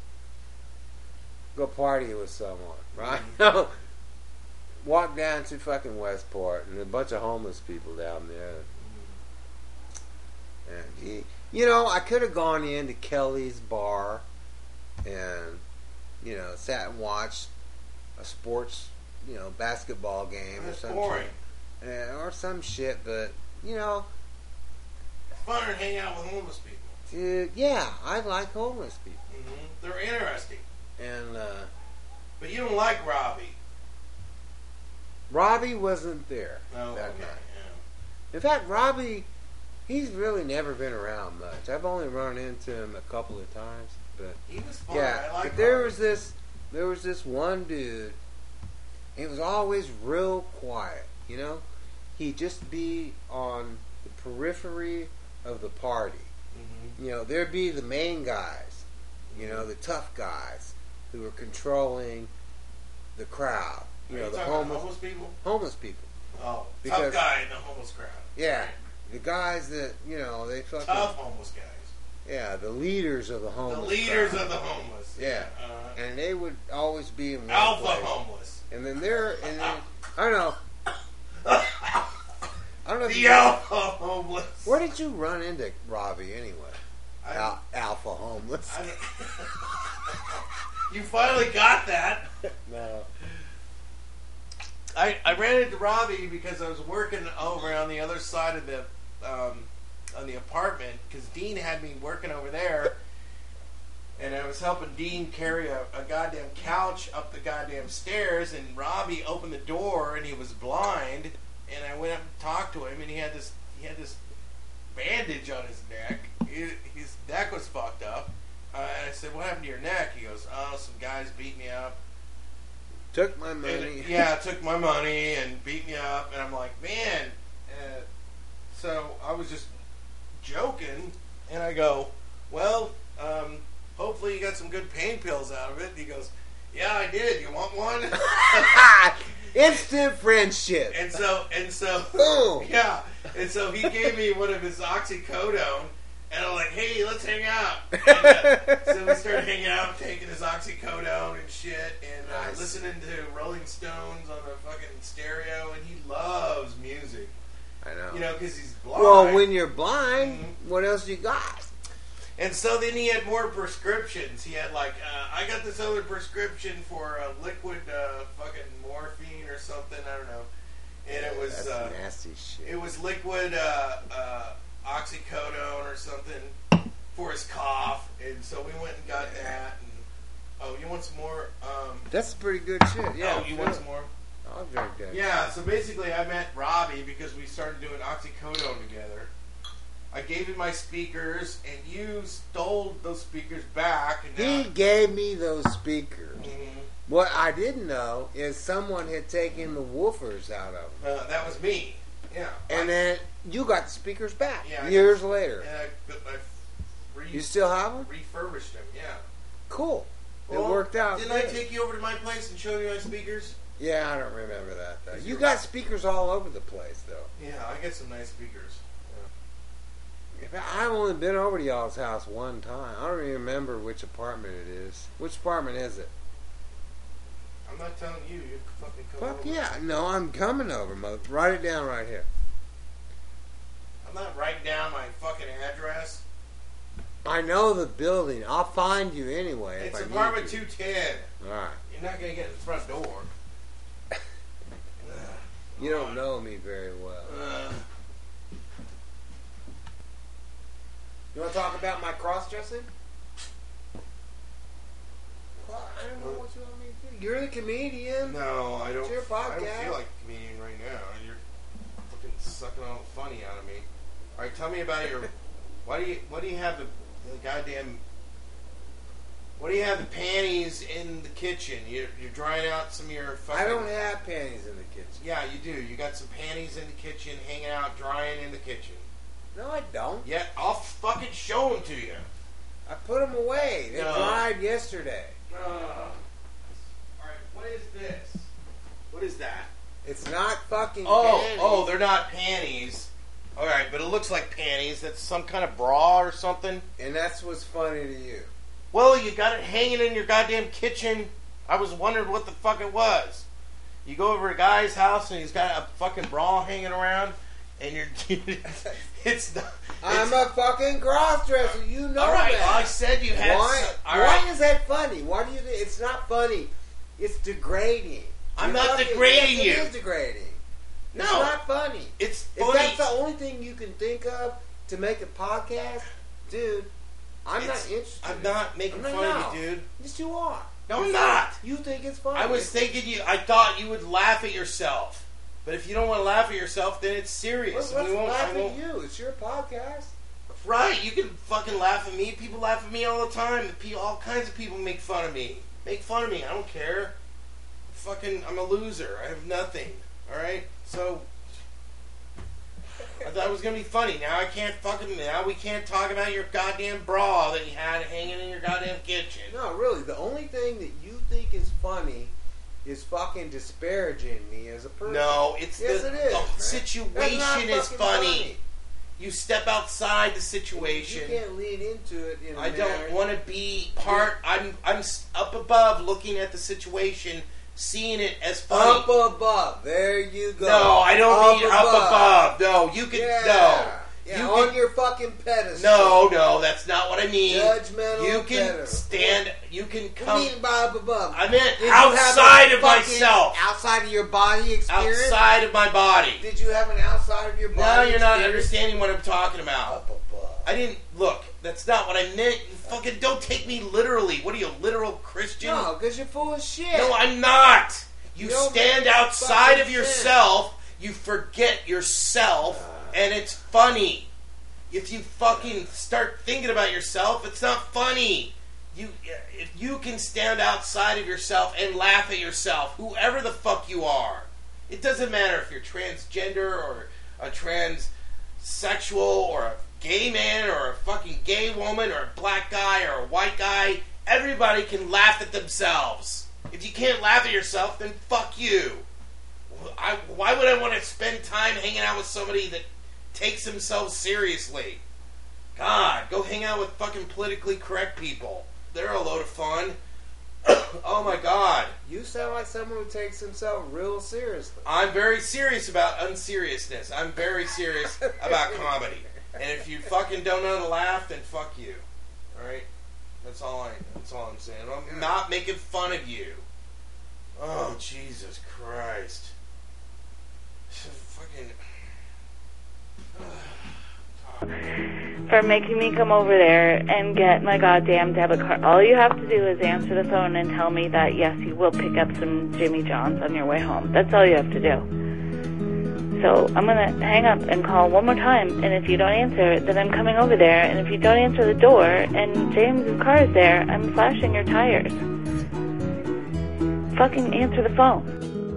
go party with someone, right? Mm-hmm. Walk down to fucking Westport, and a bunch of homeless people down there. Mm-hmm. And he, you know, I could have gone into Kelly's bar, and you know, sat and watched a sports, you know, basketball game That's or something. boring. Yeah, or some shit, but you know, it's fun to hang out with homeless people. Dude, yeah, I like homeless people. Mm-hmm. They're interesting. And uh, but you don't like Robbie. Robbie wasn't there Oh, that okay. night. Yeah. In fact, Robbie, he's really never been around much. I've only run into him a couple of times, but He was fun. yeah. I like but there Robbie. was this, there was this one dude. He was always real quiet, you know. He'd just be on the periphery of the party. Mm-hmm. You know, there'd be the main guys, you know, the tough guys who were controlling the crowd. You Are know, you the talking homeless about homeless people? homeless people. Oh, Because- tough guy in the homeless crowd. Yeah, the guys that you know they fucking Tough homeless guys. yeah, the leaders of the The homeless. leaders crowd. of the homeless. Yeah, Uh, and they would always be in one alpha place. homeless. And then there, and then I don't know. I don't know. If The you, alpha homeless. where did you run into Robbie anyway? I- Al- alpha homeless. I- you finally got that. No. I, I ran into Robbie because I was working over on the other side of the um, on the apartment because Dean had me working over there, and I was helping Dean carry a, a goddamn couch up the goddamn stairs, and Robbie opened the door and he was blind, and I went up and talked to him, and he had this he had this bandage on his neck. He, his neck was fucked up, uh, and I said, "What happened to your neck?" He goes, "Oh, some guys beat me up." Took my money. And, yeah, took my money and beat me up, and I'm like, man. Uh, so I was just joking, and I go, well, um, hopefully you got some good pain pills out of it. And he goes, yeah, I did. You want one? Instant friendship. and so, and so, Boom. yeah, and so he gave me one of his oxycodone. And I'm like, hey, let's hang out. And, uh, so we started hanging out, taking his oxycodone and shit, and uh, Nice. listening to Rolling Stones on the fucking stereo. And he loves music, I know. you know, because he's blind. Well, when you're blind, Mhm. what else you got? And so then he had more prescriptions. He had like, uh, I got this other prescription for uh, liquid uh, fucking morphine or something. I don't know. And it was That's uh, nasty shit. it was liquid uh, uh, oxycodone or something for his cough, and so we went and got that. And oh, you want some more? Um, That's pretty good shit. Yeah. oh, you sure. want some more? I'll drink that. Yeah. So basically, I met Robbie because we started doing oxycodone together. I gave him my speakers, and you stole those speakers back. And He now, gave me those speakers. Mhm. What I didn't know is someone had taken the woofers out of them. uh, that was me. Yeah. And I, then you got the speakers back Yeah, I years got- later. and I, I re- You still have them? refurbished them. Yeah. Cool. It Well, worked out. Didn't I good. take you over to my place and show you my speakers? Yeah, I don't remember that though. Is You your- got speakers all over the place though. Yeah, I get some nice speakers. I've only been over to y'all's house one time. I don't even remember which apartment it is. Which apartment is it? I'm not telling you. You fucking come Fuck over. yeah. No, I'm coming over, mother. Write it down right here. I'm not writing down my fucking address. I know the building. I'll find you anyway. It's if I need apartment to. two ten. Alright. You're not gonna get in the front door. You don't know me very well. Uh, You want to talk about my cross-dressing? Well, I don't know what you want me to do. You're the comedian. no, I don't. It's your I don't podcast. feel like a comedian right now. You're fucking sucking all the funny out of me. All right, tell me about your. Why do you? What do you have the, the goddamn? What do you have the panties in the kitchen? You're, you're drying out some of your fucking. I don't have panties in the kitchen. Yeah, you do. You got some panties in the kitchen, hanging out, drying in the kitchen. No, I don't. Yeah, I'll fucking show them to you. I put them away. They No. dried yesterday. Uh, all right, what is this? What is that? It's not fucking Oh, panties. oh, they're not panties. All right, but it looks like panties. That's some kind of bra or something. And that's what's funny to you. Well, you got it hanging in your goddamn kitchen. I was wondering what the fuck it was. You go over to a guy's house and he's got a fucking bra hanging around, and you're it's not. I'm it's- a fucking cross-dresser. You know all right, that. well, I said you had. Why, some, all why right. is that funny? Why do you think it's not funny? It's degrading. I'm You're not fucking- degrading yes, you. It is degrading. It's No. not funny. It's If funny. that's the only thing you can think of to make a podcast, dude, I'm It's- not interested. I'm not making I'm fun not. of you, dude. Yes, you are. No, I'm not. You think it's funny. I was thinking you. I thought you would laugh at yourself, but if you don't want to laugh at yourself, then it's serious. Let's, and let's we won't, laugh I at won't, you. It's your podcast. Right? You can fucking laugh at me. People laugh at me all the time. People, all kinds of people make fun of me. Make fun of me. I don't care. Fucking, I'm a loser. I have nothing. All right. So I thought it was gonna be funny. Now I can't fucking. Now we can't talk about your goddamn bra that you had hanging in your goddamn kitchen. No, really. The only thing that you think is funny is fucking disparaging me as a person. No, it's Yes, the, it is, the man. That's not situation is fucking funny. You step outside the situation. You can't lead into it in a I manner- don't want to be part. I'm I'm s- up above, looking at the situation, seeing it as funny. Up above. There you go. No, I don't mean up above. No, you can Yeah. no. Yeah, You on can- your fucking pedestal. No, no, that's not what I mean. Judgmental You can pedestal. stand. You can What do come you mean by up above? I meant Did you have outside a of fucking myself. Outside of your body experience? outside of my body. Did you have an outside of your body Now you're not experience? understanding what I'm talking about. Up above. I didn't look. That's not what I meant. You fucking don't take me literally. What are you, a literal Christian? No, because you're full of shit. No, I'm not. You You don't stand make outside fucking of yourself. You forget yourself, and it's funny. If you fucking start thinking about yourself, it's not funny. You, if you can stand outside of yourself and laugh at yourself, whoever the fuck you are, it doesn't matter if you're transgender or a transsexual or a gay man or a fucking gay woman or a black guy or a white guy. Everybody can laugh at themselves. If you can't laugh at yourself, then fuck you. I, why would I want to spend time hanging out with somebody that takes themselves seriously? God, go hang out with fucking politically correct people. They're a load of fun. Oh my God. You sound like someone who takes himself real seriously. I'm very serious about unseriousness. I'm very serious about comedy. And if you fucking don't know how to laugh, then fuck you. Alright? That's all I that's all I'm saying. I'm not making fun of you. Oh, Jesus Christ. Fucking for making me come over there and get my goddamn debit card. All you have to do is answer the phone and tell me that, yes, you will pick up some Jimmy John's on your way home. That's all you have to do. So I'm going to hang up and call one more time, and if you don't answer, then I'm coming over there, and if you don't answer the door and James' car is there, I'm flashing your tires. Fucking answer the phone.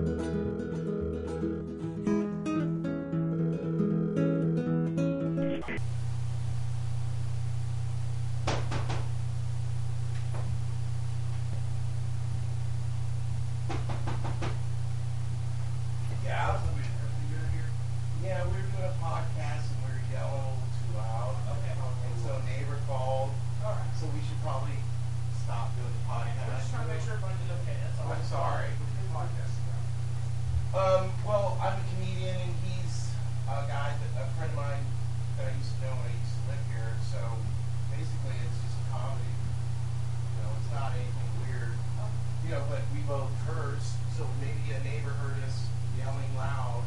Yeah. Yeah, we were doing a podcast and we were yelling a little too loud. Okay. And so a neighbor called. All right. So we should probably stop doing the podcast. Just trying to make sure everybody did okay. That's all. I'm sorry. Podcast. Um, well, I'm a comedian and he's a guy that a friend of mine that I used to know when I used to live here. So basically, it's just comedy. You know, it's not anything weird. You know, but we both curse, so maybe a neighbor heard us yelling loud.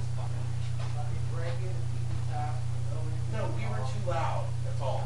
No, we were too loud. That's all.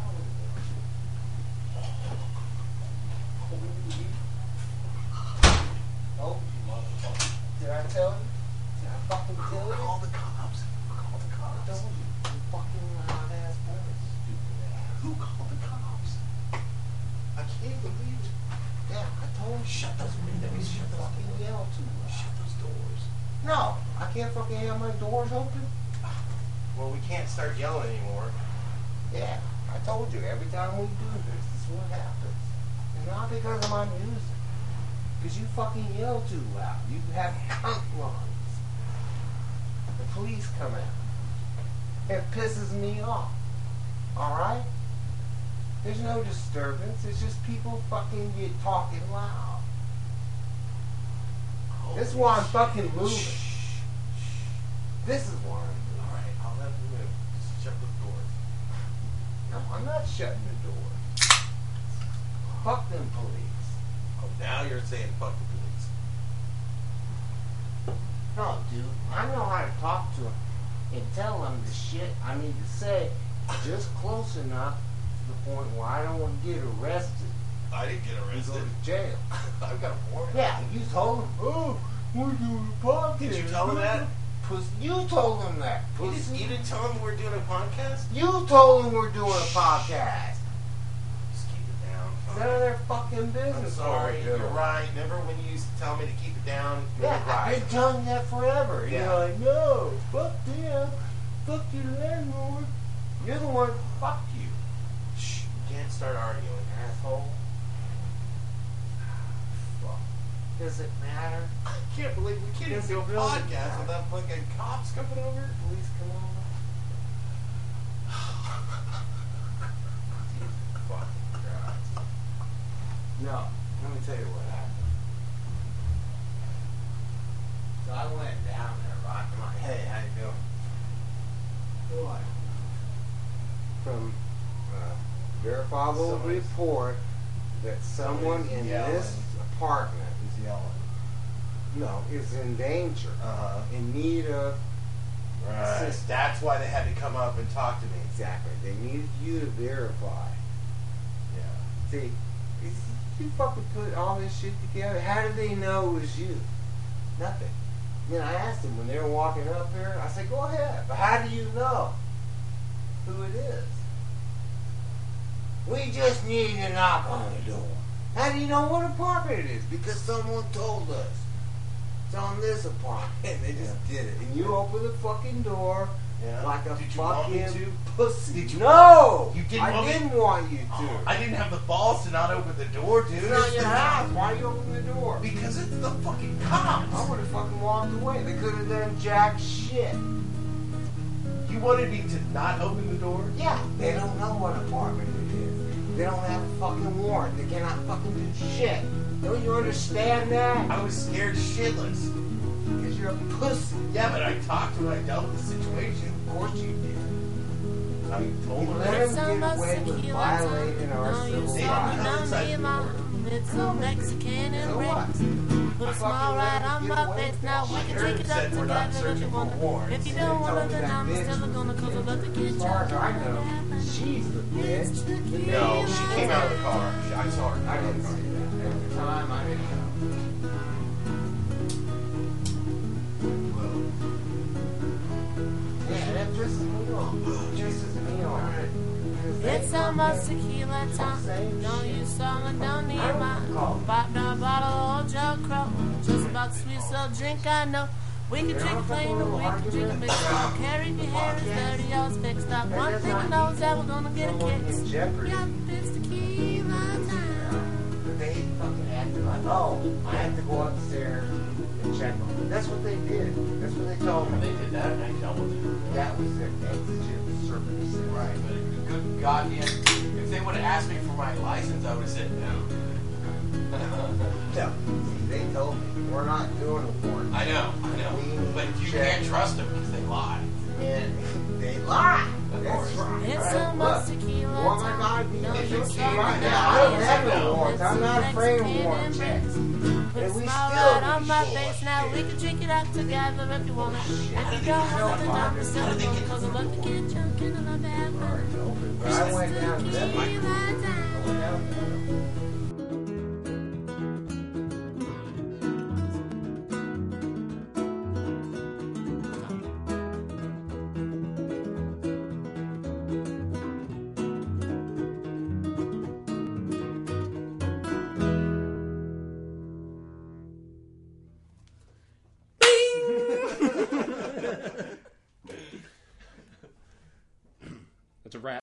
Oh, you motherfucker. Did I tell you? Did I fucking tell you? Call the cops. Call the I cops. told you. You fucking loud ass boy. Stupid ass. Who called the cops? I can't believe it. Yeah, I told you. Shut those windows. Shut those Fucking doors. yell too loud. Shut those doors. No, I can't fucking have my doors open. Well, we can't start yelling anymore. Yeah, I told you, every time we do this, this is what happens. It's not because of my music. Because you fucking yell too loud. You have punk lungs. The police come out. It pisses me off. Alright? There's no disturbance. It's just people fucking get talking loud. Holy This is why I'm shit. fucking moving. Shh. This is why I'm moving. Alright, I'll let you move. Just shut the doors. No, I'm not shutting the doors. Fuck them police. Oh, now you're saying fuck the police. No, dude, I know how to talk to them and tell them the shit I need to say just close enough to the point where I don't want to get arrested I didn't get and go arrested. to jail. I've got a warrant. Yeah, you told them, oh, we're doing a podcast. Did you tell them that? Puss, you told them that. You Pussy. didn't, you didn't tell them we're doing a podcast? You told them we're doing a podcast. Just keep it down. It's none of their fucking I'm business. what sorry, we're you're doing. right. Remember when you used to tell me to keep it down? You're Yeah, I've right. been telling you that forever. Yeah. You're like, no, fuck them. Fuck your landlord. You're the one, fuck you. Shh, you can't start arguing, asshole. Fuck. Does it matter? I can't believe we can't even Does do a it really podcast matter? without fucking cops coming over. Police come over. Fucking Christ. No, let me tell you what happened. So I went down there, right? I'm like, hey, how you doing? They're like, from uh, verifiable Somebody's- report that someone somebody's in yelling. this apartment, He's yelling. no, is in danger, Uh-huh. in need of Right. assistance. That's why they had to come up and talk to me. Exactly. They needed you to verify. Yeah. See, you fucking put all this shit together. How did they know it was you? Nothing. Then I asked them when they were walking up here. I said, "Go ahead, but how do you know who it is?" We just need to knock on the door. How do you know what apartment it is? Because someone told us. It's on this apartment. They just did it. And you open the fucking door Yeah. like a Did you want me fucking to? pussy. Did you- no! You didn't I want me- didn't want you to. Oh, I didn't have the balls to not open the door, dude. It's not your house. Why you open the door? Because it's the fucking I cops. would have fucking walked away. They could have done jack shit. You wanted me to not open the door? Yeah, they don't know what apartment it is. They don't have a fucking warrant. They cannot fucking do shit. Don't you understand that? I was scared shitless. Because you're a pussy. Yeah, but I talked to her. I dealt with the situation. Of course you did. I told You her let that. them get away with violating our No, you civil saw me, rights. don't need my It's so Mexican and So what? rich. Put a smile right on my face. Now we can drink it up Said we're not together if searching you for want. warrants. If you They don't want told to, me then that I'm bitch- still gonna cause about the As kitchen. far as I know, she's the bitch. No, she came out of the car. She- I saw her. I didn't see that. At the time, I didn't know. Yeah, that pisses me off. Pisses me off. It's almost tequila time. Don't use song and don't need mine. Pop down a bottle of Joe Crow. Just about sweet so drink I know. We can drink a plain or we can drink a big one. Carry if your hair is dirty, y'all's fixed up. One thing I know is that we're gonna get a Someone kick. in jeopardy. Yep, it's tequila time. But they fucking acted like, oh, I have to go upstairs and check them. That's what they did. That's what they told me. They did that and I dealt with it. That was their exigent circumstance. Right, but a good goddamn. If they would have asked me for my license, I would have said no. No. See, they told me, we're not doing a warrant. I know, I know. But you can't trust them because they lie. And they lie. Of That's course. right. It's Right. almost Look, tequila want my time. God, No, if you you saw keep me, right don't now, I don't need have mine. no warrants. I'm not It's afraid of Mexican warrant and checks. rich. Put a And we smile still right on be my short. face. Now we can drink it out together if you wanna. If you don't want to, then I'm still gonna cause I love to get drunk and I love to have fun. But I went down to that. I Tequila time. went down there. That's a wrap.